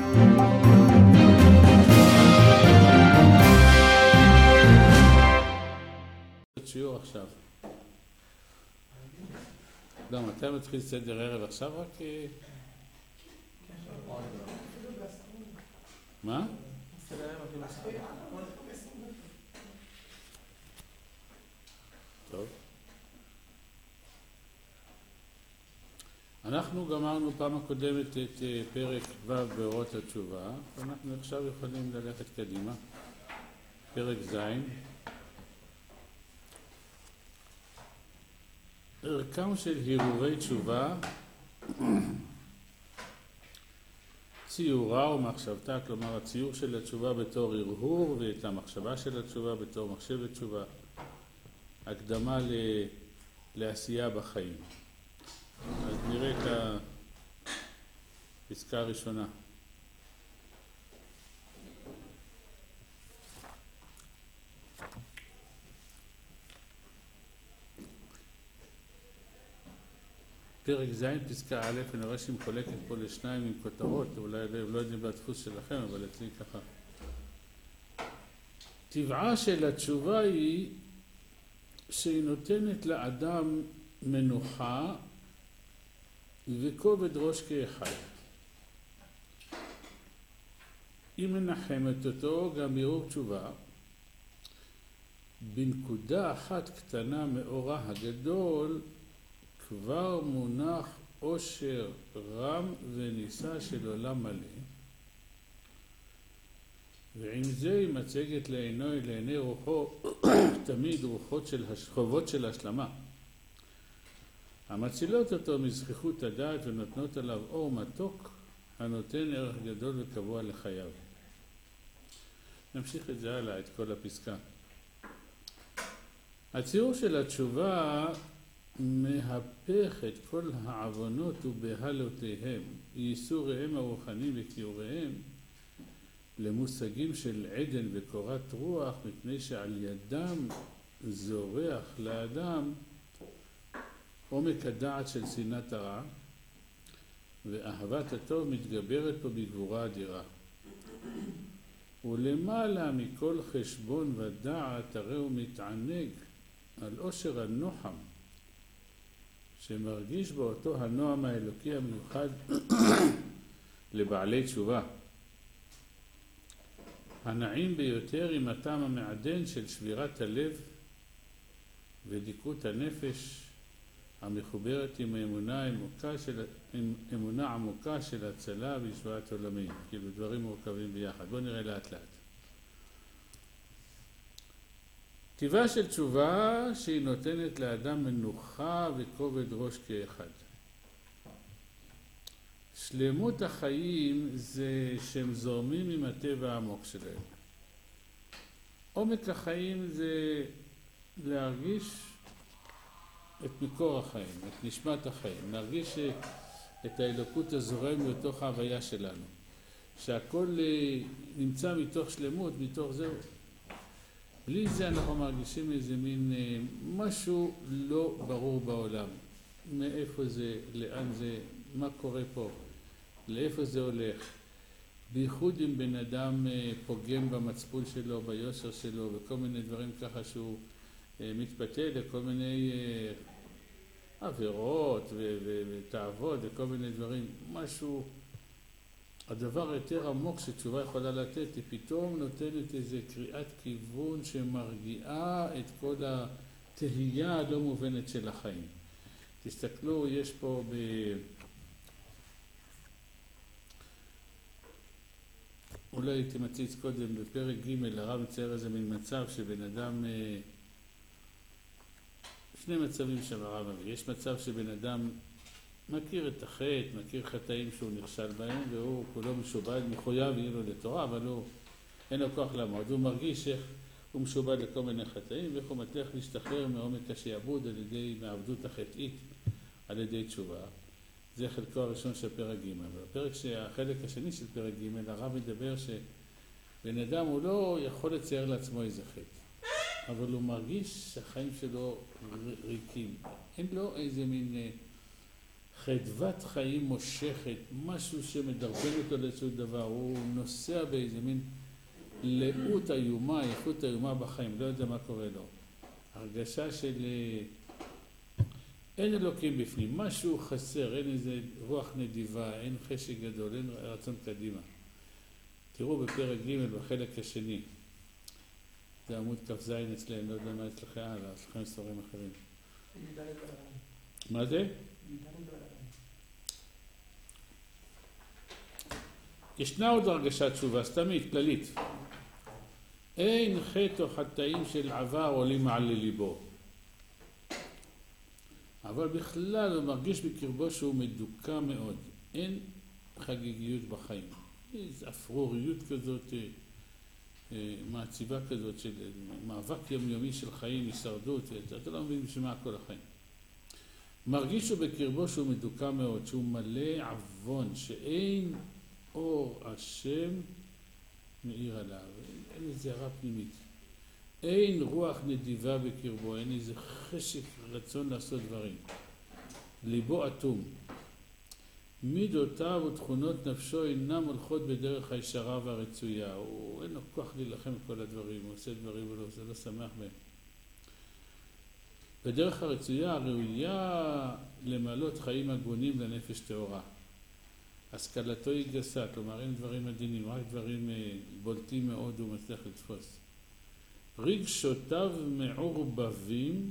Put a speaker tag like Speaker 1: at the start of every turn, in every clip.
Speaker 1: שיעור עכשיו. לא, מתי מתחיל סדר ערב עכשיו רק? מה? טוב. אנחנו גמרנו פעם הקודמת את פרק ו' באורות התשובה, ואנחנו עכשיו יכולים ללכת קדימה. פרק ז'. ערכם של הרהורי תשובה, ציורה ומחשבתה, כלומר הציור של התשובה בתור הרהור ואת המחשבה של התשובה בתור מחשבת תשובה, הקדמה לעשייה בחיים. אז נראה את הפסקה הראשונה. פרק ז' פסקה א', אני רואה שהיא מחולקת פה לשניים עם כותרות, אולי לא יודעים בדפוס שלכם, אבל אצלי ככה. טבעה של התשובה היא שהיא נותנת לאדם מנוחה וכובד ראש כאחד. היא מנחמת אותו גם בירור תשובה. בנקודה אחת קטנה מאורה הגדול, כבר מונח עושר רם ונישא של עולם מלא, ועם זה היא מצגת לעיני רוחו תמיד חובות של השלמה, המצילות אותו מזכיחות הדעת ונותנות עליו אור מתוק הנותן ערך גדול וקבוע לחייו. נמשיך את זה הלאה, את כל הפסקה. הציור של התשובה מהפך את כל העוונות ובהלותיהם, ייסוריהם הרוחניים וכיוריהם, למושגים של עדן וקורת רוח, מפני שעל ידם זורח לאדם עומק הדעת של שנאת הרע, ואהבת הטוב מתגברת פה בגבורה אדירה. ולמעלה מכל חשבון ודעת הרי הוא מתענג על עושר הנוחם, שמרגיש באותו הנועם האלוקי המיוחד לבעלי תשובה. הנעים ביותר עם הטעם המעדן של שבירת הלב ודיקות הנפש המחוברת עם אמונה עמוקה של הצלה וישועת עולמים. כאילו דברים מורכבים ביחד. בואו נראה לאט לאט. טבעה של תשובה שהיא נותנת לאדם מנוחה וכובד ראש כאחד. שלמות החיים זה שהם זורמים עם הטבע העמוק שלהם. עומק החיים זה להרגיש את מקור החיים, את נשמת החיים, להרגיש את האלוקות הזורם בתוך ההוויה שלנו, שהכל נמצא מתוך שלמות, מתוך זהו. בלי זה אנחנו מרגישים איזה מין משהו לא ברור בעולם. מאיפה זה, לאן זה, מה קורה פה, לאיפה זה הולך. בייחוד אם בן אדם פוגם במצפון שלו, ביושר שלו, וכל מיני דברים ככה שהוא מתבטא לכל מיני עבירות ותאוות וכל מיני דברים. משהו, הדבר יותר עמוק שתשובה יכולה לתת, היא פתאום נותנת איזה קריאת כיוון שמרגיעה את כל התהייה הלא מובנת של החיים. תסתכלו, יש פה אולי הייתי מציץ קודם בפרק ג' הרב מצייר איזה מין מצב שבן אדם, שני מצבים שהרב מביא. יש מצב שבן אדם מכיר את החטא, מכיר חטאים שהוא נכשל בהם, והוא כולו משובד, מחויב יהיה לו לתורה, אבל אין לו כוח לעמוד. הוא מרגיש איך הוא משובד לכל מיני חטאים, ואיך הוא מצליח להשתחרר מעומק השעבוד מהעבדות החטאית על ידי תשובה. זה חלקו הראשון של פרק ג'. החלק השני של פרק ג', הרב מדבר שבן אדם הוא לא יכול לצייר לעצמו איזה חטא, אבל הוא מרגיש שהחיים שלו ריקים. אין לו איזה מין חדוות חיים מושכת, משהו שמדרבן אותו לאיזשהו דבר, הוא נוסע באיזה מין לאות איומה, איכות איומה בחיים, לא יודע מה קורה לו. הרגשה של אין אלוקים בפנים, משהו חסר, אין איזה רוח נדיבה, אין חשק גדול, אין רצון קדימה. תראו בפרק ג' בחלק השני, זה עמוד כ"ז אצלנו, לא יודע מה אצלכם, אצלכם ספרים אחרים. מה זה? ישנה עוד הרגשת תשובה, סתמית, כללית. אין חטא או חטאים של עבר עולים מעל לליבו. אבל בכלל הוא מרגיש בקרבו שהוא מדוכא מאוד. אין חגיגיות בחיים. איזו אפרוריות כזאת, מעציבה כזאת של מאבק יומיומי של חיים, הישרדות, אתה לא מבין בשביל מה כל החיים. מרגיש הוא בקרבו שהוא מדוכא מאוד, שהוא מלא עוון, שאין אור השם מאיר עליו, אין איזה הרע פנימית. אין רוח נדיבה בקרבו, אין איזה חשק רצון לעשות דברים. ליבו אטום. מידותיו ותכונות נפשו אינם הולכות בדרך הישרה והרצויה. אין לו כוח להילחם כל הדברים, הוא עושה דברים ולא, זה לא שמח בהם. בדרך הרצויה הראויה למעלות חיים הגונים לנפש טהורה. השכלתו היא גסה, כלומר אין דברים עדינים, רק דברים בולטים מאוד הוא מצליח לתפוס. רגשותיו מעורבבים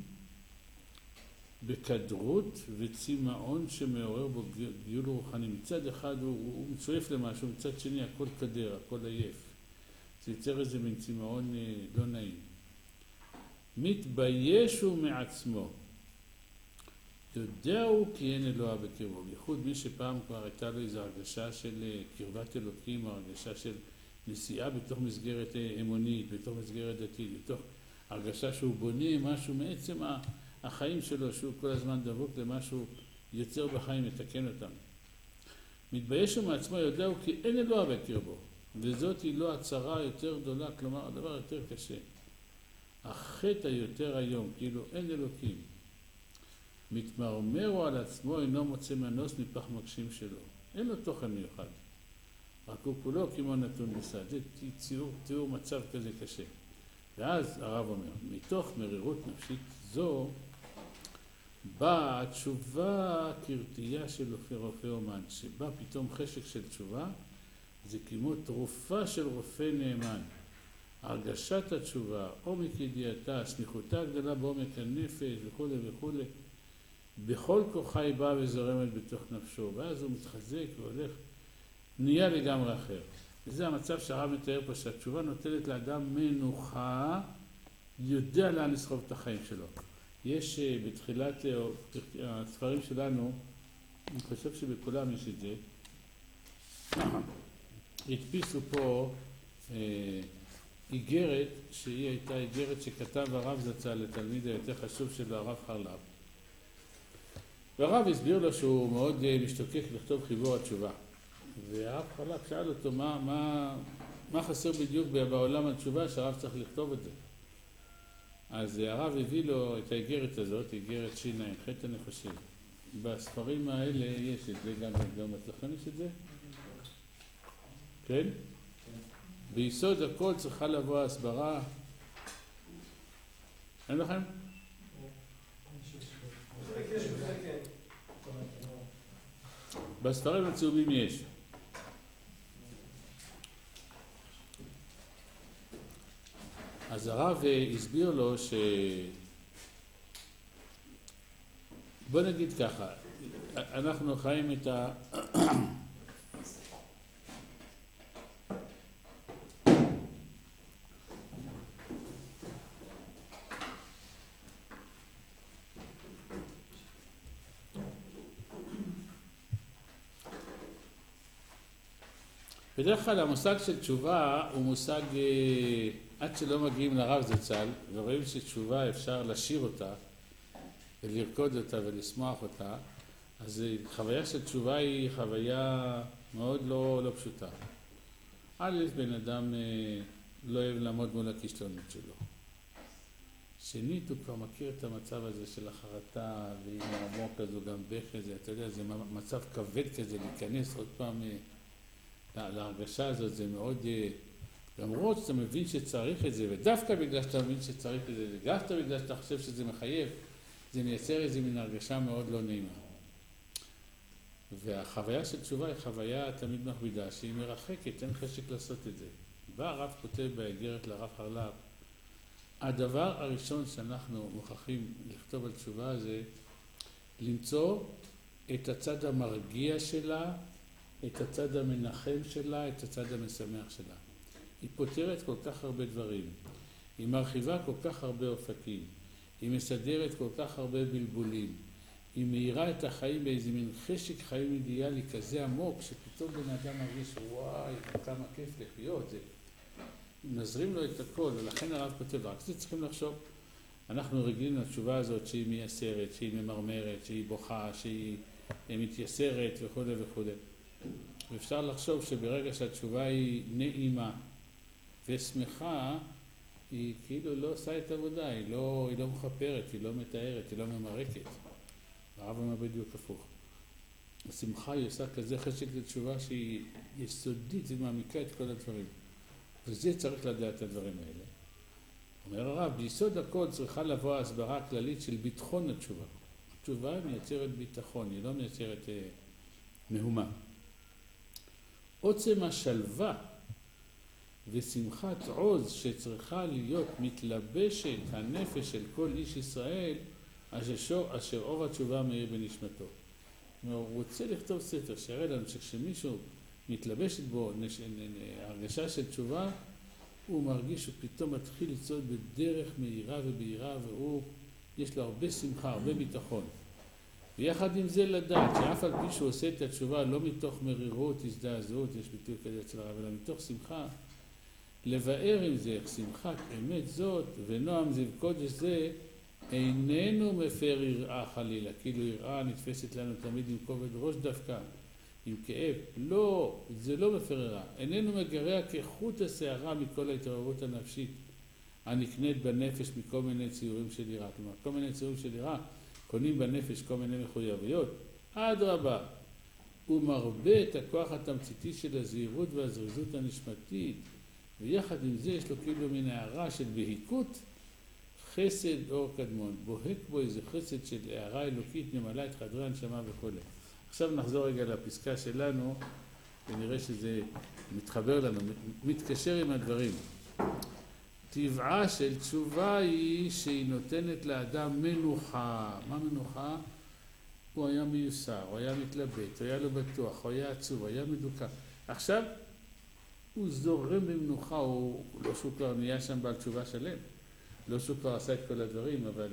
Speaker 1: בכדרות וצמאון שמעורר בו גיול רוחני. מצד אחד הוא מצויף למשהו, מצד שני הכל קדר, הכל עייף. זה יוצר איזה מין צמאון לא נעים. מתבייש הוא מעצמו. יודע הוא כי אין אלוה בקרבו. בייחוד מי שפעם כבר הייתה לו איזו הרגשה של קרבת אלוקים, או הרגשה של נסיעה בתוך מסגרת אמונית, בתוך מסגרת דתית, בתוך הרגשה שהוא בונה משהו מעצם החיים שלו, שהוא כל הזמן דבוק למשהו יוצר בחיים, מתקן אותם. מתבייש הוא מעצמו, יודע הוא כי אין אלוה בקרבו. וזאת היא לא הצרה יותר גדולה, כלומר הדבר יותר קשה. החטא היותר היום, כאילו אין אלוקים. מתמרמר על עצמו, אינו מוצא מנוס מפח מגשים שלו. אין לו תוכן מיוחד. רק הוא כולו כמו נתון בסד. זה תיאור מצב כזה קשה. ואז הרב אומר, מתוך מרירות נפשית זו, באה התשובה כרתייה של רופא אומן, שבא פתאום חשק של תשובה, זה כמו תרופה של רופא נאמן. הרגשת התשובה, עומק ידיעתה, שליחותה הגדולה בעומק הנפש וכו' וכו', בכל כוחה היא באה וזורמת בתוך נפשו, ואז הוא מתחזק והולך, נהיה לגמרי אחר. וזה המצב שהרב מתאר פה, שהתשובה נותנת לאדם מנוחה, יודע לאן לסחוב את החיים שלו. יש בתחילת הספרים שלנו, אני חושב שבכולם יש את זה, הדפיסו פה איגרת, שהיא הייתה איגרת שכתב הרב זצ"ל לתלמיד היותר חשוב שלו, הרב חרל"פ. והרב הסביר לו שהוא מאוד משתוקק לכתוב חיבור התשובה. והרב חרל"פ שאל אותו מה חסר בדיוק בעולם התשובה שהרב צריך לכתוב את זה. אז הרב הביא לו את האיגרת הזאת, איגרת ש"ח אני חושב. בספרים האלה יש את זה, גם אצלכם יש את זה? כן? ביסוד הכל צריכה לבוא הסברה. אין לכם? בספרים הצהובים יש. אז הרב הסביר לו בוא נגיד ככה, אנחנו חיים את בדרך כלל המושג של תשובה הוא מושג, עד שלא מגיעים לרב זצ"ל, ורואים שתשובה אפשר לשיר אותה, ולרקוד אותה ולשמוח אותה, אז חוויה של תשובה היא חוויה מאוד לא פשוטה. בן אדם לא אוהב לעמוד מול הכישלונות שלו. שנית, הוא כבר מכיר את המצב הזה של החרטה, ועם העמוק הזו גם בכזה, אתה יודע, זה מצב כבד כזה, להיכנס עוד פעם להרגשה הזאת, זה מאוד, למרות שאתה מבין שצריך את זה, ודווקא בגלל שאתה מבין שצריך את זה, ודווקא בגלל שאתה חושב שזה מחייב, זה מייצר איזו מין הרגשה מאוד לא נעימה. והחוויה של תשובה היא חוויה תמיד מכבידה, שהיא מרחקת, אין חשק לעשות את זה. בא הרב כותב באיגרת לרב הרל"ב, הדבר הראשון שאנחנו מוכרחים לכתוב על תשובה זה למצוא את הצד המרגיע שלה, את הצד המנחם שלה, את הצד המשמח שלה. היא פותרת כל כך הרבה דברים, היא מרחיבה כל כך הרבה אופקים, היא מסדרת כל כך הרבה בלבולים, היא מאירה את החיים באיזה מין חשק חיים אידיאלי כזה עמוק, שפתאום בן אדם מרגיש, וואי, כמה כיף לחיות, זה נזרים לו את הכל, ולכן הרב כותב, רק זה צריכים לחשוב. אנחנו רגילים לתשובה הזאת שהיא מייסרת, שהיא ממרמרת, שהיא בוכה, שהיא מתייסרת וכו' וכו'. ואפשר לחשוב שברגע שהתשובה היא נעימה ושמחה, היא כאילו לא עושה את העבודה, היא לא מחפרת, היא לא מתארת, היא לא ממרקת. הרב אומר בדיוק הפוך. השמחה היא עושה כזה חשק לתשובה שהיא יסודית, היא מעמיקה את כל הדברים. וזה צריך לדעת את הדברים האלה. אומר הרב, ביסוד הכל צריכה לבוא ההסברה הכללית של ביטחון התשובה. התשובה מייצרת ביטחון, היא לא מייצרת מהומה. עוצם השלווה ושמחת עוז שצריכה להיות מתלבשת הנפש של כל איש ישראל, אשר אור התשובה מאיר בנשמתו. הוא רוצה לכתוב ספר שיראה לנו שכשמישהו מתלבשת בו הרגשה של תשובה, הוא מרגיש שפתאום מתחיל לצעוד בדרך מהירה ובהירה, יש לו הרבה שמחה, הרבה ביטחון. ויחד עם זה לדעת שאף על פי שהוא עושה את התשובה לא מתוך מרירות, הזדעזעות, יש ביטוי כזה אצל הרב, אלא מתוך שמחה, לבאר עם זה, שמחת אמת זאת ונועם זיו קודש זה, איננו מפר יראה חלילה, כאילו יראה נתפסת לנו תמיד עם כובד ראש דווקא, עם כאב. לא, זה לא מפר יראה. איננו מגרע כחוט השערה מכל ההתעוררות הנפשית הנקנית בנפש מכל מיני ציורים של יראה. כלומר, כל מיני ציורים של יראה קונים בנפש כל מיני מחויבויות. אדרבה, הוא מרבה את הכוח התמציתי של הזהירות והזריזות הנשמתית, ויחד עם זה יש לו כאילו מן הערה של בהיקות, חסד אור קדמון, בוהק בו איזה חסד של הערה אלוקית, ממלא את חדרי הנשמה וכו'. עכשיו נחזור רגע לפסקה שלנו, ונראה שזה מתחבר לנו, מתקשר עם הדברים. טבעה של תשובה היא שהיא נותנת לאדם מנוחה. מה מנוחה? הוא היה מיוסר, הוא היה מתלבט, הוא היה לא בטוח, הוא היה עצוב, הוא היה מדוכא. עכשיו הוא זורם במנוחה, הוא לא שהוא כבר נהיה שם בעל תשובה שלם. לא שהוא כבר עשה את כל הדברים, אבל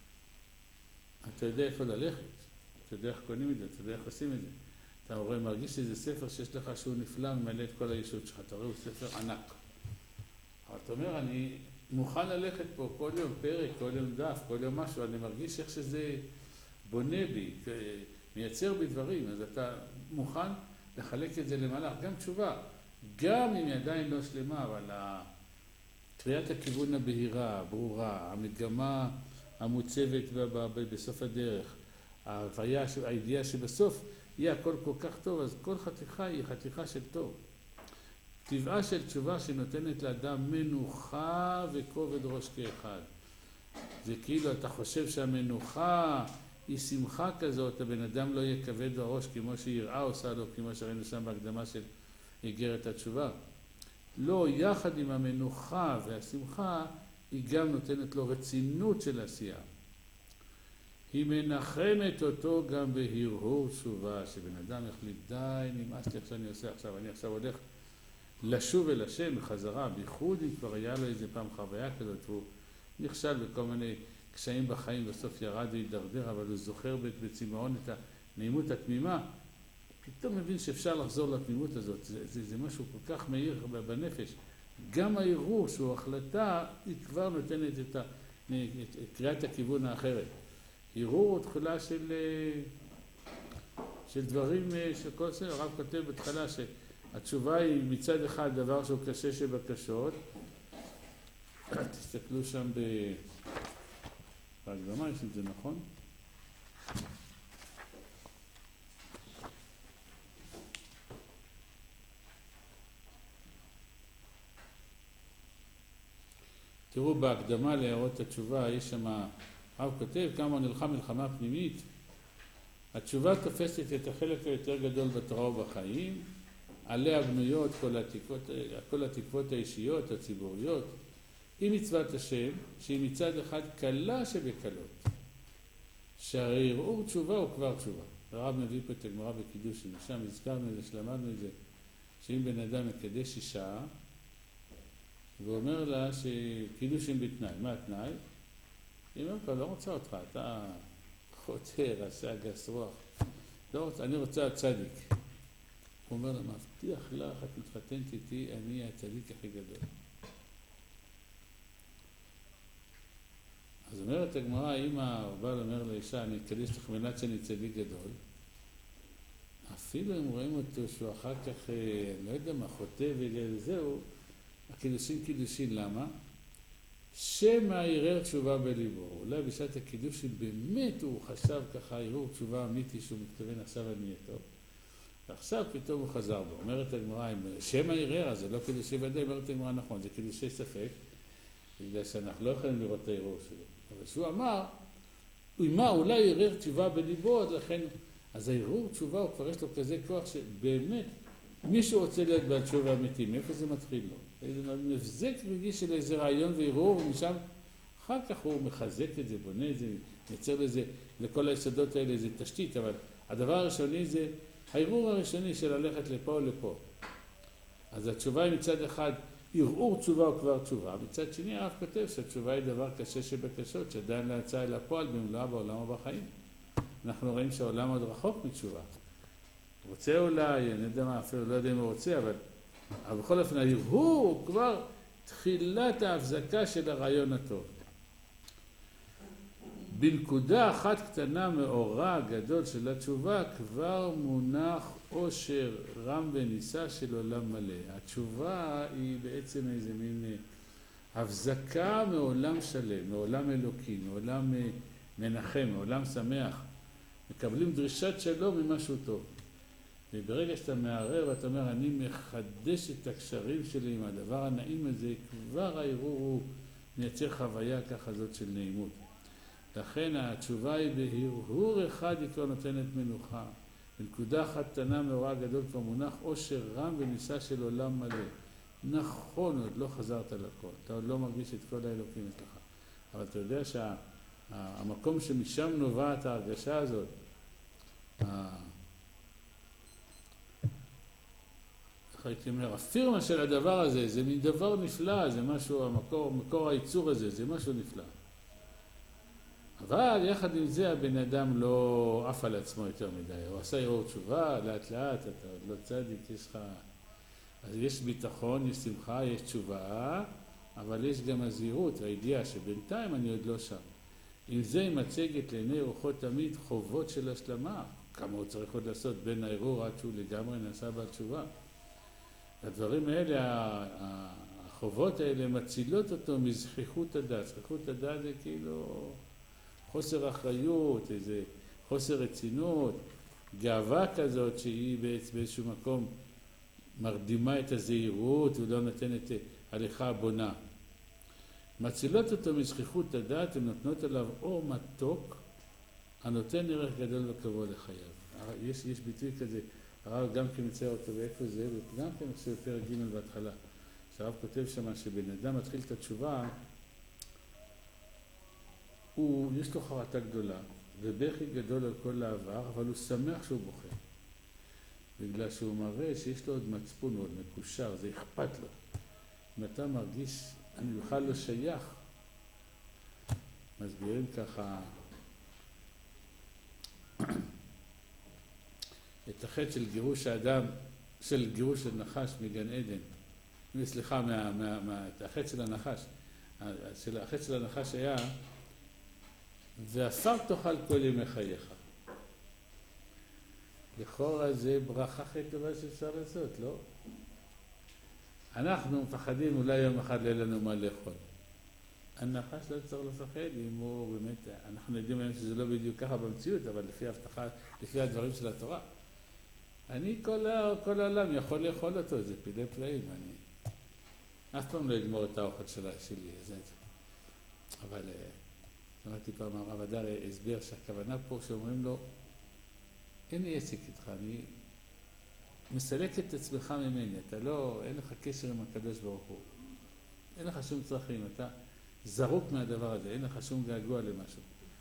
Speaker 1: אתה יודע איפה ללכת, אתה יודע איך קונים את זה, אתה יודע איך עושים את זה. אתה רואה, מרגיש איזה ספר שיש לך שהוא נפלא, ממלא את כל הישות שלך, אתה רואה, הוא ספר ענק. אבל אתה אומר, אני מוכן ללכת פה כל יום פרק, כל יום דף, כל יום משהו, אני מרגיש איך שזה בונה בי, מייצר בי דברים, אז אתה מוכן לחלק את זה למהלך, גם תשובה, גם אם היא עדיין לא שלמה, אבל קריאת הכיוון הבהירה, ברורה, המגמה המוצבת בסוף הדרך, הידיעה שבסוף יהיה הכל כל כך טוב, אז כל חתיכה היא חתיכה של טוב. טבעה של תשובה שנותנת לאדם מנוחה וכובד ראש כאחד. זה כאילו אתה חושב שהמנוחה היא שמחה כזאת, הבן אדם לא יהיה כבד בראש כמו שיראה עושה לו, כמו שראינו שם בהקדמה של איגרת התשובה. לא, יחד עם המנוחה והשמחה, היא גם נותנת לו רצינות של עשייה. היא מנחמת אותו גם בהרהור תשובה, שבן אדם יחליט, די, נמאס לי איך שאני עושה עכשיו, אני עכשיו הולך לשוב אל השם בחזרה, בייחוד אם כבר היה לו איזה פעם חוויה כזאת, והוא נכשל בכל מיני קשיים בחיים, בסוף ירד והידרדר, אבל הוא זוכר בצמאון את הנעימות התמימה, פתאום מבין שאפשר לחזור לתמימות הזאת, זה משהו כל כך מהיר בנפש. גם הערעור שהוא החלטה, היא כבר נותנת את קריאת הכיוון האחרת. ערעור הוא תחילה של דברים, של כל זה, הרב כותב בתחילה שהתשובה היא מצד אחד דבר שהוא קשה שבקשות. תסתכלו שם בהקדמה יש את זה, נכון? תראו, בהקדמה להערות התשובה, יש שם, הרב כותב כמה הוא נלחם מלחמה פנימית. התשובה תופסת את החלק היותר גדול בתורה ובחיים, עליה בנויות כל התקוות האישיות, הציבוריות, היא מצוות השם, שהיא מצד אחד קלה שבקלות, שהרי ערעור תשובה הוא כבר תשובה. הרב מביא פה את הגמרא בקידושין, שם הזכרנו את זה, שלמדנו את זה, שאם בן אדם מקדש אישה, ואומר לה שקידושין בתנאי. מה התנאי? היא אומרת לו, לא רוצה אותך, אתה חוטא, רשע, גס רוח. לא רוצה, אני רוצה צדיק. הוא אומר לה, מבטיח לך, את מתחתנת איתי, אני הצדיק הכי גדול. אז אומרת הגמרא, אם הבעל אומר לאישה, אני אקדש לך מנת שאני צדיק גדול, אפילו אם רואים אותו שהוא אחר כך, לא יודע מה, חוטא וזהו, הקידושין, למה? שמא ערער תשובה בליבו. אולי בשעת הקידושין באמת הוא חשב ככה, ערעור תשובה אמיתי שהוא מתכוון עכשיו אני אהיה טוב. ועכשיו פתאום הוא חזר בו. אומרת הגמרא, שמא ערער, אז זה לא קידושי ודאי, אומרת הגמרא נכון, זה קידושי ספק, בגלל שאנחנו לא יכולים לראות את הערעור שלו. אבל שהוא אמר, אולי ערער תשובה בליבו, אז הערעור תשובה הוא כבר יש לו כזה כוח שבאמת מישהו רוצה להיות בעל תשובה אמיתי, מאיפה זה מתחיל לו? איזה מבזק רגיש של איזה רעיון וערעור, ומשם אחר כך הוא מחזק את זה, בונה את זה, יצר לזה, לכל היסודות האלה איזה תשתית, אבל הדבר הראשוני זה הערעור הראשוני של ללכת לפה או לפה. אז התשובה היא מצד אחד, ערעור תשובה הוא כבר תשובה, מצד שני הרב כותב שהתשובה היא דבר קשה שבקשות, שעדיין לא יצא אל הפועל במלואה בעולם ובחיים. אנחנו רואים שהעולם עוד רחוק מתשובה. רוצה אולי, אני יודע מה, אפילו לא יודע אם הוא רוצה, אבל בכל אופן, הערעור הוא כבר תחילת ההבזקה של הרעיון הטוב. בנקודה אחת קטנה מאורה גדול של התשובה, כבר מונח עושר רם ונישא של עולם מלא. התשובה היא בעצם איזה מין הבזקה מעולם שלם, מעולם אלוקי, מעולם מנחם, מעולם שמח. מקבלים דרישת שלום ממשהו טוב. וברגע שאתה מערער ואתה אומר, אני מחדש את הקשרים שלי עם הדבר הנעים הזה, כבר הערעור הוא מייצר חוויה ככה זאת של נעימות. לכן התשובה היא בהרהור אחד היא כבר נותנת מנוחה. בנקודה אחת קטנה מאורע גדול כבר מונח עושר רם ונישא של עולם מלא. נכון, עוד לא חזרת לכל. אתה עוד לא מרגיש את כל האלוקים אצלך. אבל אתה יודע שהמקום שמשם נובעת ההרגשה הזאת, הייתי אומר, הפירמה של הדבר הזה, זה מין דבר נפלא, זה משהו, מקור הייצור הזה, זה משהו נפלא. אבל יחד עם זה הבן אדם לא עף על עצמו יותר מדי. הוא עשה ערעור תשובה, לאט לאט, אתה עוד לא צדיק, יש לך... אז יש ביטחון, יש שמחה, יש תשובה, אבל יש גם הזהירות והידיעה שבינתיים אני עוד לא שם. עם זה היא מצגת לעיני רוחות תמיד חובות של השלמה. כמה הוא צריך עוד לעשות בין הערעור עד שהוא לגמרי נעשה בעל תשובה. הדברים האלה, החובות האלה מצילות אותו מזכיחות הדעת. זכיחות הדעת זה כאילו חוסר אחריות, איזה חוסר רצינות, גאווה כזאת שהיא באיזשהו מקום מרדימה את הזהירות ולא נותנת הליכה בונה. מצילות אותו מזכיחות הדעת, הן נותנות עליו אור מתוק הנותן ערך גדול וכבוד לחייו. יש ביטוי כזה, הרב גם כן מצייר אותו באיפה זה, וגם כן עושה בפרק ג' בהתחלה. שהרב כותב שמה שבן אדם מתחיל את התשובה, יש לו חרטה גדולה, ובכי גדול על כל העבר, אבל הוא שמח שהוא בוכה. בגלל שהוא מראה שיש לו עוד מצפון, עוד מקושר, זה אכפת לו. אם אתה מרגיש, אני בכלל לא שייך, מסבירים ככה את החטא של גירוש האדם, של גירוש של נחש מגן עדן. סליחה, החטא של הנחש. החטא של הנחש היה, ואפר תאכל כל ימי חייך. לכאורה זה ברכה הכי טובה שאפשר לעשות, לא? אנחנו מפחדים אולי יום אחד לא יהיה לנו מה לאכול. הנחש לא צריך לפחד אם הוא באמת, אנחנו יודעים היום שזה לא בדיוק ככה במציאות, אבל לפי ההבטחה, לפי הדברים של התורה. אני כל העולם יכול לאכול אותו, זה פילי פלאים, אני אף פעם לא אגמור את האוכל שלי, אבל שמעתי פעם הרב הדר הסביר שהכוונה פה שאומרים לו, אין לי עסק איתך, אני מסלק את עצמך ממני, אתה לא, אין לך קשר עם הקדוש ברוך הוא, אין לך שום צרכים, אתה זרוק מהדבר הזה, אין לך שום געגוע למשהו.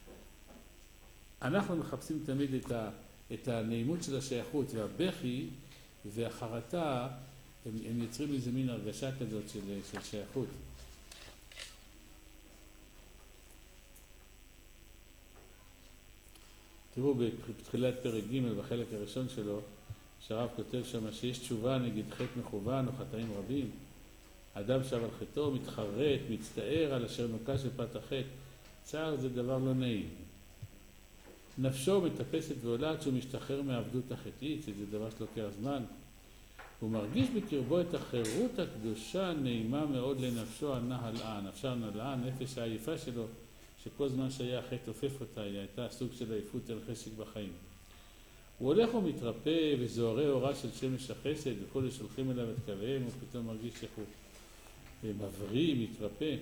Speaker 1: אנחנו מחפשים תמיד את הנעימות של השייכות והבכי והחרטה, הם יוצרים איזה מין הרגשה כזאת של שייכות. תראו בתחילת פרק ג' בחלק הראשון שלו, שהרב כותב שם שיש תשובה נגד חטא מכוון או חטאים רבים. האדם שב על חטאו, מתחרט, מצטער על אשר נוקש בפת החטא. צער זה דבר לא נעים. נפשו מטפסת ועולה עד שהוא משתחרר מהעבדות החטאית, שזה דבר שלוקח זמן. הוא מרגיש בקרבו את החירות הקדושה נעימה מאוד לנפשו הנהלאה. נפשה הנהלאה, הנפש העייפה שלו, שכל זמן שהיה החטא עופף אותה, היא הייתה סוג של עייפות אל חשק בחיים. הוא הולך ומתרפא וזוהרי אורה של שמש החסד וכל שולחים אליו את קוויהם, הוא פתאום מרגיש איך הוא מבריא, מתרפא.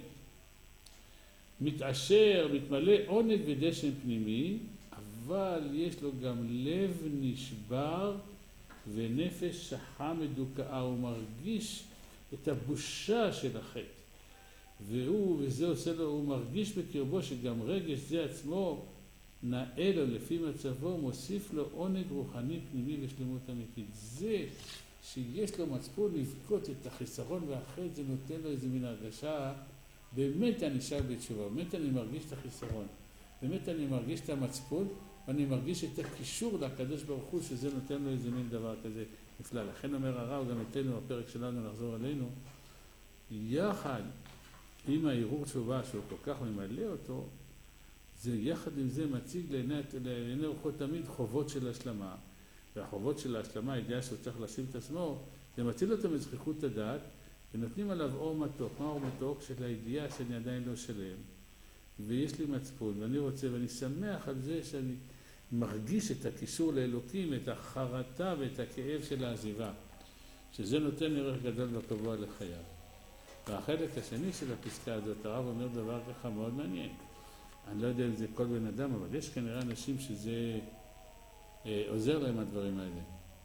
Speaker 1: מתעשר, מתמלא עונג ודשן פנימי, אבל יש לו גם לב נשבר ונפש שחה מדוכאה. הוא מרגיש את הבושה של החטא. וזה עושה לו, הוא מרגיש בקרבו שגם רגש זה עצמו נאה לו לפי מצבו, מוסיף לו עונג רוחני פנימי ושלמות אמיתית. זה שיש לו מצפון לבכות את החיסרון והחטא, זה נותן לו איזה מין הרגשה, באמת אני שב בתשובה, באמת אני מרגיש את החיסרון, באמת אני מרגיש את המצפון, ואני מרגיש את הקישור לקדוש ברוך הוא, שזה נותן לו איזה מין דבר כזה נפלא. לכן אומר הרב, גם אתנו בפרק שלנו לחזור עלינו, יחד עם הערעור תשובה שהוא כל כך ממלא אותו, זה יחד עם זה מציג לעיני רוחו תמיד חובות של השלמה, והחובות של ההשלמה, הידיעה שהוא צריך לשים את עצמו, זה מציל אותו מזכיחות הדעת, ונותנים עליו אור מתוק. מה אור מתוק? של הידיעה שאני עדיין לא שלם, ויש לי מצפון, ואני רוצה, ואני שמח על זה שאני מרגיש את הקישור לאלוקים, את החרטה ואת הכאב של העזיבה, שזה נותן ערך גדול וקבוע לחייו. והחלק השני של הפסקה הזאת, הרב אומר דבר ככה מאוד מעניין. אני לא יודע אם זה כל בן אדם, אבל יש כנראה אנשים שזה עוזר להם הדברים האלה.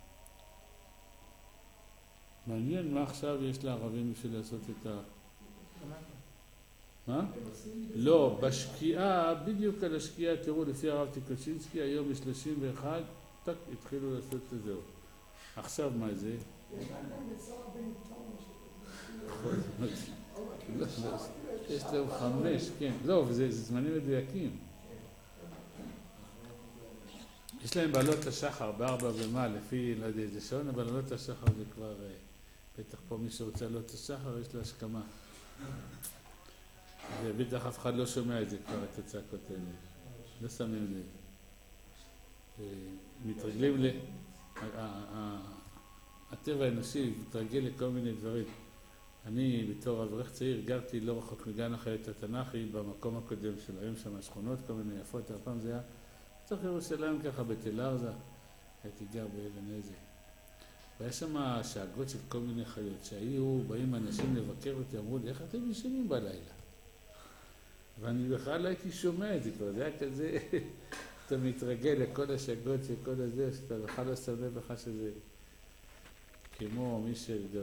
Speaker 1: מעניין מה עכשיו יש לערבים בשביל לעשות את ה... מה? לא, בשקיעה, בדיוק על השקיעה, תראו, לפי הרב טיקושינסקי, היום ב-31, טק, התחילו לעשות את זה. עכשיו מה זה? יש להם 5, כן. לא, זה זמנים מדויקים. יש להם בעלות השחר, ב4 ומה, לפי, לא יודע איזה שעון, אבל בעלות השחר זה כבר, בטח פה מי שרוצה לעלות השחר, יש לו השכמה. ובטח אף אחד לא שומע את זה כבר, את הצעקות האלה. לא שמים לב. מתרגלים הטבע האנושי מתרגל לכל מיני דברים. אני בתור אברך צעיר גרתי לא רחוק מגן החיות התנ"כי במקום הקודם שלו. היום שם שכונות כל מיני יפות, הפעם זה היה בתוך ירושלים ככה בתל ארזה, הייתי גר באבן עזר. והיה שם שאגות של כל מיני חיות שהיו באים אנשים לבקר אותי, אמרו לי, איך אתם ישנים בלילה? ואני בכלל לא הייתי שומע את זה כבר, זה היה כזה, אתה מתרגל לכל השאגות של כל הזה, שאתה בכלל לא שם לב לך שזה כמו מי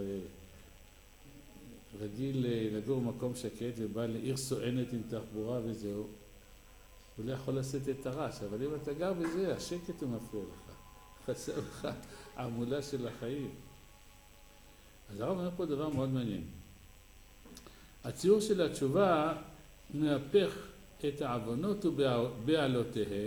Speaker 1: רגיל לגור במקום שקט ובא לעיר סואנת עם תחבורה וזהו, הוא לא יכול לשאת את הרעש, אבל אם אתה גר בזה, השקט הוא מפריע לך, חסר לך העמולה של החיים. אז הרב אומר פה דבר מאוד מעניין. הציור של התשובה מהפך את העוונות ובעלותיהם,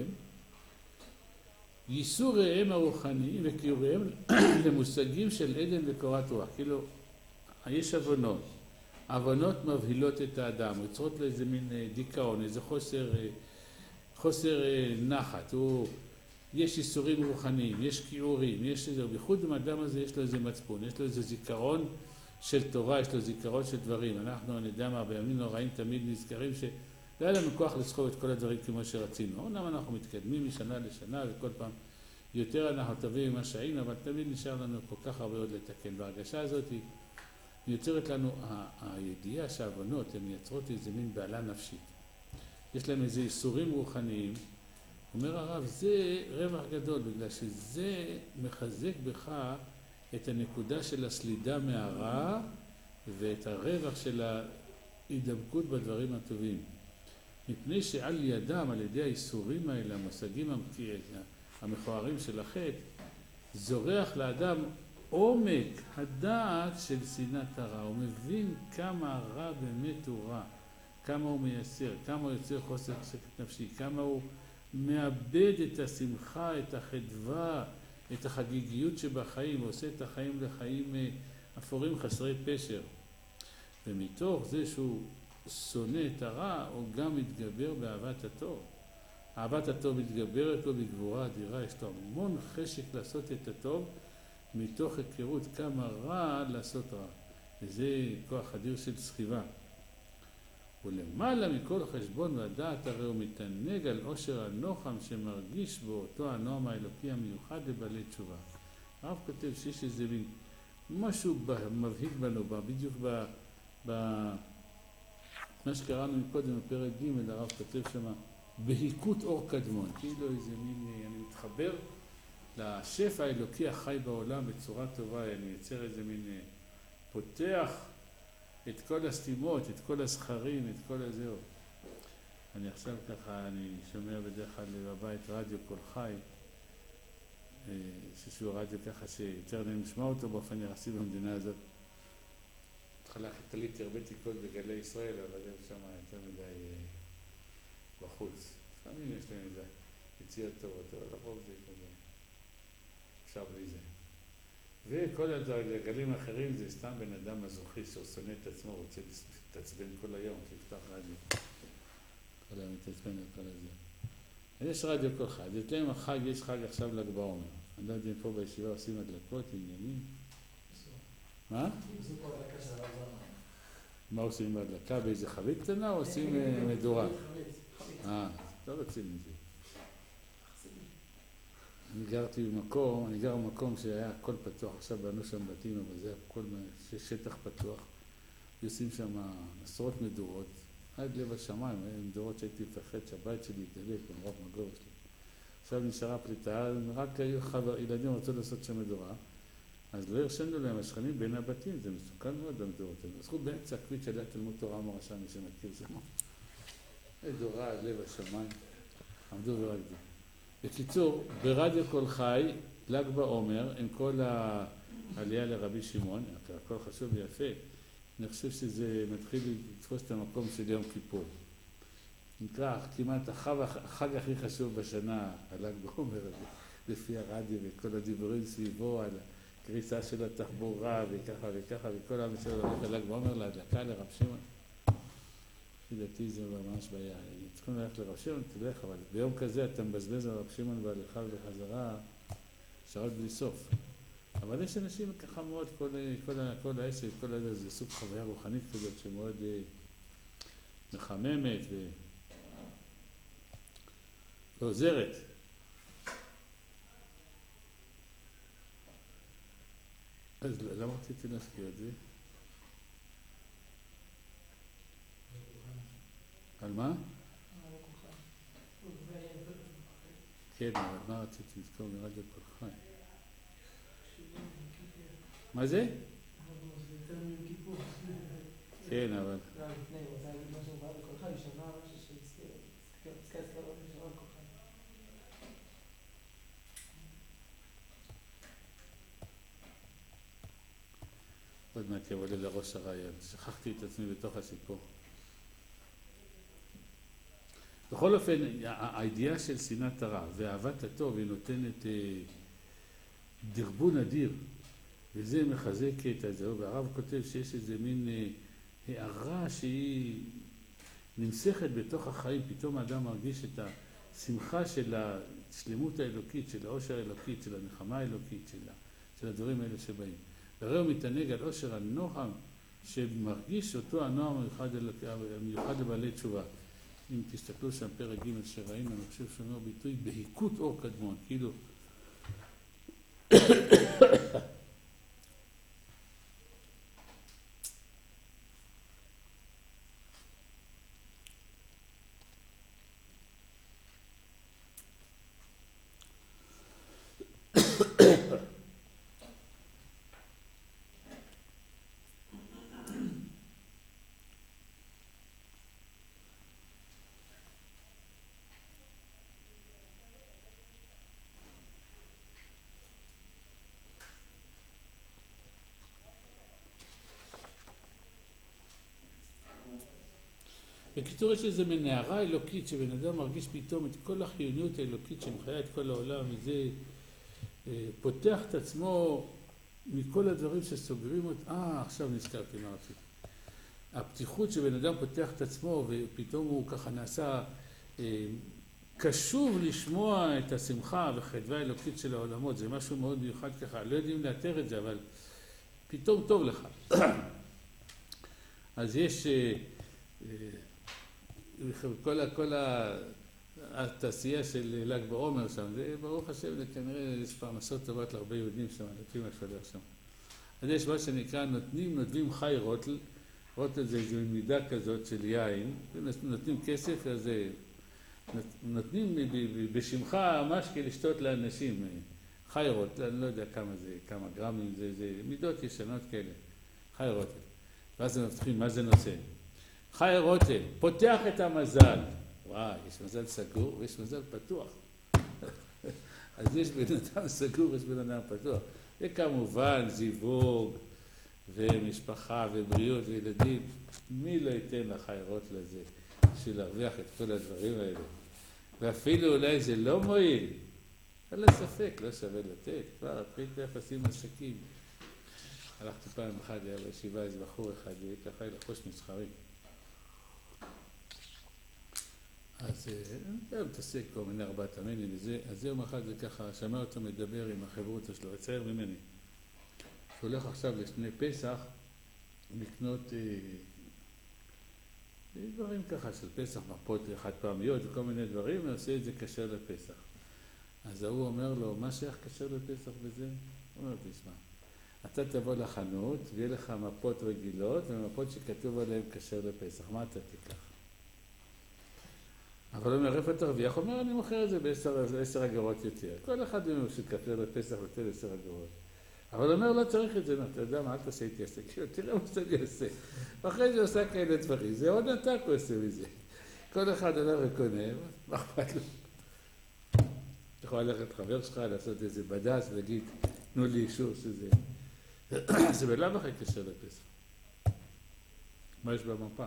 Speaker 1: ייסוריהם הרוחניים וקיוריהם למושגים של עדן וקורת רוח. כאילו, יש עוונות. עוונות מבהילות את האדם, יוצרות לו איזה מין דיכאון, איזה חוסר נחת. יש ייסורים רוחניים, יש כיעורים, יש איזה, בייחוד עם האדם הזה יש לו איזה מצפון, יש לו איזה זיכרון של תורה, יש לו זיכרון של דברים. אנחנו, אני יודע מה, בימים נוראים תמיד נזכרים שלא היה לנו כוח לזכור את כל הדברים כמו שרצינו. אומנם אנחנו מתקדמים משנה לשנה וכל פעם יותר אנחנו טובים ממה שהיינו, אבל תמיד נשאר לנו כל כך הרבה עוד לתקן. וההרגשה הזאת היא יוצרת לנו, הידיעה שהבנות הן מייצרות איזה מין בעלה נפשית. יש להם איזה איסורים רוחניים. אומר הרב, זה רווח גדול, בגלל שזה מחזק בך את הנקודה של הסלידה מהרע ואת הרווח של ההידבקות בדברים הטובים. מפני שעל ידם, על ידי האיסורים האלה, המושגים המכוערים של החטא, זורח לאדם עומק הדעת של שנאת הרע. הוא מבין כמה הרע באמת הוא רע, כמה הוא מייסר, כמה הוא יוצר חוסר שקט נפשי, כמה הוא מאבד את השמחה, את החדווה, את החגיגיות שבחיים, עושה את החיים לחיים אפורים חסרי פשר. ומתוך זה שהוא שונא את הרע, הוא גם מתגבר באהבת הטוב. אהבת הטוב מתגברת לו בגבורה אדירה, יש לו המון חשק לעשות את הטוב, מתוך היכרות כמה רע לעשות רע. וזה כוח אדיר של סחיבה. ולמעלה מכל חשבון והדעת הרי הוא מתענג על עושר הנוחם שמרגיש בו אותו הנועם האלוקי המיוחד לבעלי תשובה. הרב כותב שיש איזה משהו מבהיג בנו, בדיוק מה שקראנו מקודם בפרק ג' הרב כותב שמה בהיקות אור קדמון, כאילו איזה מין, אני מתחבר לשפע האלוקי החי בעולם בצורה טובה, אני יוצר איזה מין פותח את כל הסתימות, את כל הזכרים, את כל הזהו. אני עכשיו ככה, אני שומע בדרך כלל בבית רדיו קול חי, שהוא רדיו ככה שיותר נעים לשמוע אותו באופן יחסי במדינה הזאת. התחלה תליתי הרבה תקות בגלי ישראל, אבל הם שם יותר מדי בחוץ. לפעמים יש להם איזה יציאות טובות, אבל לרוב זה כזה. אפשר בלי זה. וכל הגלים האחרים זה סתם בן אדם מזוכיסט שהוא שונא את עצמו, רוצה להתעצבן כל היום, שיפתח רדיו. כל היום מתעצבן על כל הזה. יש רדיו כל חג. אצלם החג, יש חג עכשיו ל"ג בעומר. אני לא יודע אם פה בישיבה עושים הדלקות, עניינים. מה? מה עושים בהדלקה? באיזה חבית קטנה או עושים מדורה? לא רוצים את זה. אני גר במקום שהיה הכל פתוח, עכשיו בנו שם בתים, אבל זה הכל שטח פתוח. עושים שם עשרות מדורות, עד לב השמיים, מדורות שהייתי מפחד שהבית שלי יתדלק, במרוב מגור שלי. עכשיו נשארה פליטה, רק ילדים רצו לעשות שם מדורה, אז לא הרשנו להם השכנים בין הבתים, זה מסוכן מאוד במדורות. הם עשו באמצע הכביש של תלמוד תורה מורשה, מי שמכיר זה מה. מדורה עד לב השמיים, עמדו ורקדו. בקיצור, ברדיו קול חי, ל"ג בעומר, עם כל העלייה לרבי שמעון, הכל חשוב ויפה, אני חושב שזה מתחיל לתפוס את המקום של יום כיפור. נקרא כמעט החג הכי חשוב בשנה, הל"ג בעומר הזה, לפי הרדיו וכל הדיבורים סביבו, על הקריסה של התחבורה וככה וככה, וכל העם של הל"ג בעומר להדלקה לרב שמעון. לדעתי זה ממש בעיה. צריכים ללכת לרב שמעון, תלך, אבל ביום כזה אתה מבזבז על רב שמעון בהליכה ובחזרה שעות בלי סוף. אבל יש אנשים ככה מאוד, כל העסק, כל זה סוג חוויה רוחנית כזאת שמאוד מחממת ועוזרת. אז למה רציתי להזכיר את זה? על מה? כן, אבל מה רציתי לזכור מרדיו קול חי? מה זה? כן, אבל... עוד מעט יבוא לי לראש הרעיון. שכחתי את עצמי בתוך הסיפור. בכל אופן, הידיעה של שנאת הרע ואהבת הטוב היא נותנת דרבון אדיר, וזה מחזק את הזהו, והרב כותב שיש איזה מין הערה שהיא נמסכת בתוך החיים, פתאום האדם מרגיש את השמחה של השלמות האלוקית, של העושר האלוקית, של הנחמה האלוקית, של הדברים האלה שבאים. הרי הוא מתענג על עושר הנוחם שמרגיש אותו הנועם המיוחד לבעלי תשובה. אם תסתכלו שם פרק ג' שראינו, אני חושב שאומר ביטוי בהיקות אור קדמון, כאילו בקיצור, יש איזו מנערה אלוקית שבן אדם מרגיש פתאום את כל החיוניות האלוקית שמחיה את כל העולם, וזה פותח את עצמו מכל הדברים שסוגרים אותו. עכשיו נזכרתי מה רציתי. הפתיחות שבן אדם פותח את עצמו ופתאום הוא ככה נעשה קשוב לשמוע את השמחה וחדווה האלוקית של העולמות. זה משהו מאוד מיוחד ככה, לא יודעים לאתר את זה, אבל פתאום טוב לך. אז יש כל התעשייה של ל"ג בעומר שם, זה ברוך השם, זה כנראה יש פרנסות טובות להרבה יהודים שם, לפי מה שהולך שם. אז יש מה שנקרא נותנים חי רוטל, רוטל זה איזו מידה כזאת של יין, נותנים כסף, אז נותנים בשמך ממש לשתות לאנשים, חי רוטל, אני לא יודע כמה זה, כמה גרמים, זה מידות ישנות כאלה, חי רוטל. ואז הם מבטחים מה זה נושא. חי רוטל, פותח את המזל. וואי, יש מזל סגור ויש מזל פתוח. אז יש בן אדם סגור ויש בן אדם פתוח. וכמובן זיווג ומשפחה ובריאות וילדים. מי לא ייתן לחי רוטל הזה בשביל להרוויח את כל הדברים האלה? ואפילו אולי זה לא מועיל. אין לה ספק, לא שווה לתת. כבר התחיל יחסים עסקים. הלכתי פעם אחת, היה בישיבה איזה בחור אחד, וככה היה לחוש מסחרי. אז הוא מתעסק כל מיני ארבעת המינים וזה, אז זה יום אחד זה ככה, שמע אותו מדבר עם החברותא שלו, הצייר ממני. הוא הולך עכשיו לפני פסח לקנות דברים ככה של פסח, מפות חד פעמיות וכל מיני דברים, ועושה את זה כשר לפסח. אז הוא אומר לו, מה שייך כשר לפסח בזה? הוא אומר, תשמע, אתה תבוא לחנות ויהיה לך מפות רגילות ומפות שכתוב עליהן כשר לפסח, מה אתה תיקח? אבל הוא אומר, איפה תרוויח? הוא אומר, אני מוכר את זה ב10 אגורות יותר. כל אחד ממנו שכפר לפסח נותן 10 אגורות. אבל הוא אומר, לא צריך את זה, אתה יודע מה, אל תעשה איתי עסק, תראה מה שאני עושה. ואחרי זה עושה כאלה דברים, זה עוד נתק הוא עושה מזה. כל אחד הולך וקונה, מה אכפת לו? אתה יכול ללכת חבר שלך, לעשות איזה בד"ץ, להגיד, תנו לי אישור שזה... זה בלב אחרי כשר לפסח. מה יש במפה?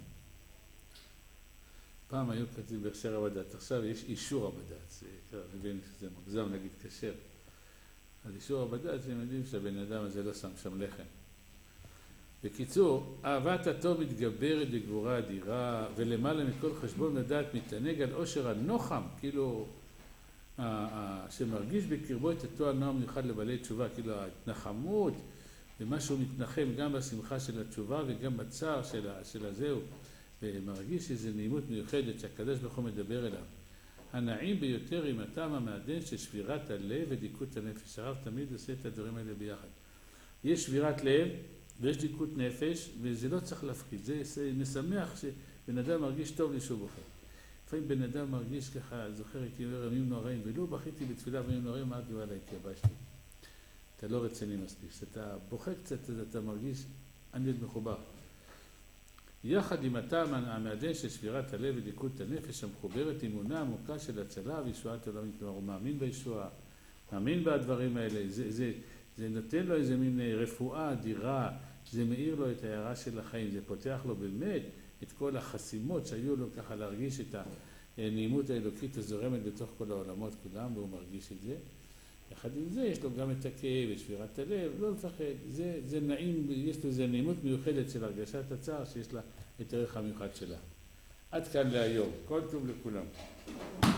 Speaker 1: פעם היו כתבים בהכשר הבד"ץ, עכשיו יש אישור הבד"ץ, מבין שזה מוגזם להגיד כשר. אז אישור הבד"ץ, הם יודעים שהבן אדם הזה לא שם שם לחם. בקיצור, אהבת התום מתגברת בגבורה אדירה, ולמעלה מכל חשבון לדעת מתענג על עושר הנוחם, כאילו, שמרגיש בקרבו את אותו הנועם מיוחד לבעלי תשובה, כאילו ההתנחמות, ומשהו מתנחם גם בשמחה של התשובה וגם בצער של הזהו. ומרגיש איזו נעימות מיוחדת שהקדוש ברוך הוא מדבר אליו. הנעים ביותר עם הטעם המעדן של שבירת הלב ודיקות הנפש. הרב תמיד עושה את הדברים האלה ביחד. יש שבירת לב ויש דיקות נפש, וזה לא צריך להפחיד. זה משמח שבן אדם מרגיש טוב לשוב בוחר. לפעמים בן אדם מרגיש ככה, זוכר הייתי אומר ימים נוראים, ולא בכיתי בתפילה בימים נוראים, אמרתי וואלה התייבשתי. אתה לא רציני מספיק. כשאתה בוכה קצת, אתה מרגיש אני עוד מחובר. יחד עם הטעם המעדן של שבירת הלב ודיקות הנפש המחוברת אמונה עמוקה של הצלה וישועת עולמית. כלומר, הוא מאמין בישועה, מאמין בדברים האלה. זה נותן לו איזה מין רפואה אדירה, זה מאיר לו את ההערה של החיים, זה פותח לו באמת את כל החסימות שהיו לו ככה להרגיש את הנעימות האלוקית הזורמת בתוך כל העולמות כולם, והוא מרגיש את זה. יחד עם זה יש לו גם את הכאב ושבירת הלב, לא מפחד, זה נעים, יש לו איזו נעימות מיוחדת של הרגשת הצער שיש לה את הערך המיוחד שלה. עד כאן להיום, כל טוב לכולם.